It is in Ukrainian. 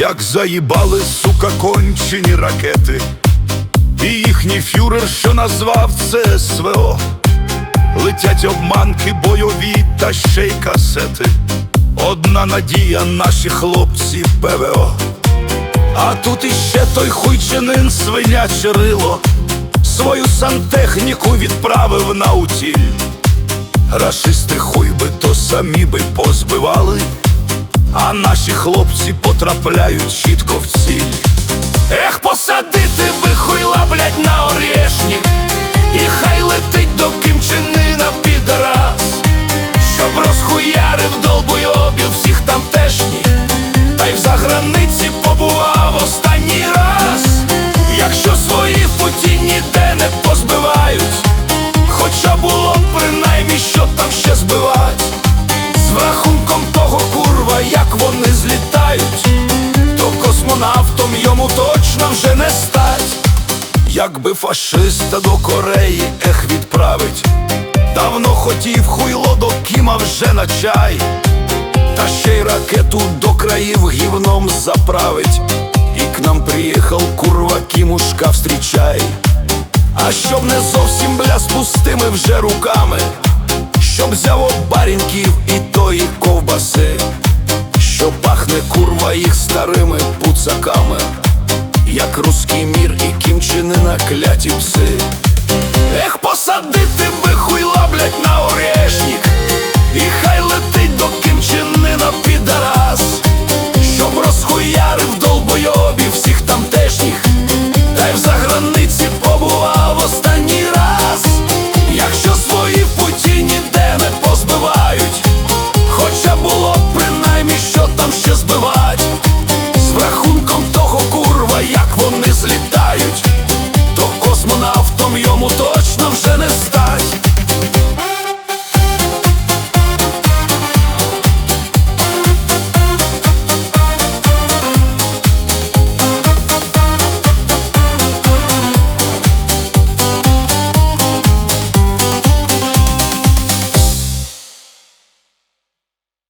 Як заїбали, сука, кончені ракети, і їхній фюрер, що назвав це СВО. Летять обманки бойові та ще й касети. Одна надія, наші хлопці ПВО. А тут іще той хуйчинин, свиняче рило, свою сантехніку відправив на утіль. Рашисти хуй би то самі би позбивали, а наші хлопці потрапляють чітко в ціль. Ех, посадити би хуйла, блять, на орешник, і хай летить до Кимчинина підраз, щоб розхуярив долбойобів всіх тамтешніх, та й в заграниці побував останній раз. Якщо свої путі ніде не позбивають, хоча було б принаймні, що там ще збивать. З рахунком того, курва, як вони злітають, то космонавтом йому точно вже не стать. Якби фашиста до Кореї, ех, відправить, давно хотів хуйло до Кіма вже на чай, та ще й ракету до країв гівном заправить. І к нам приїхав, курва, Кімушка, встрічай. А щоб не зовсім, бля, з пустими вже руками, щоб взяв барінків і тої ковбаси, що пахне, курва, їх старими пуцаками, як руський мір і Кімчинина кляті пси.